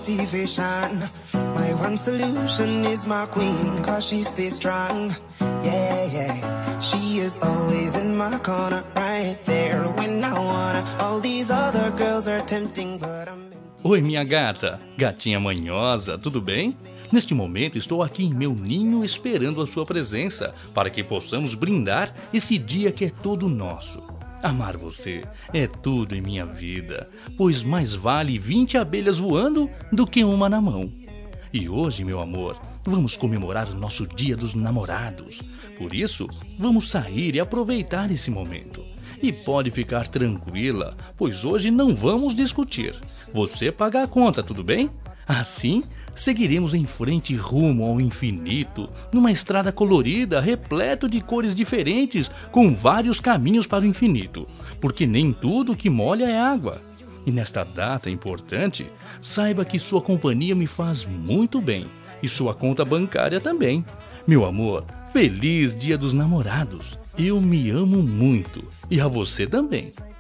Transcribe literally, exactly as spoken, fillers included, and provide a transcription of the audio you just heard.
motivation. My one solution is my queen, cause she stays strong. Yeah, yeah. She is always in my corner, right there when I wanna. All these other girls are tempting, but I'm... Oi, minha gata, gatinha manhosa, tudo bem? Neste momento estou aqui em meu ninho esperando a sua presença para que possamos brindar esse dia que é todo nosso. Amar você é tudo em minha vida, pois mais vale vinte abelhas voando do que uma na mão. E hoje, meu amor, vamos comemorar o nosso Dia dos Namorados. Por isso, vamos sair e aproveitar esse momento. E pode ficar tranquila, pois hoje não vamos discutir. Você paga a conta, tudo bem? Assim, seguiremos em frente rumo ao infinito, numa estrada colorida, repleto de cores diferentes, com vários caminhos para o infinito, porque nem tudo que molha é água. E nesta data importante, saiba que sua companhia me faz muito bem, e sua conta bancária também. Meu amor, feliz Dia dos Namorados! Eu me amo muito, e a você também.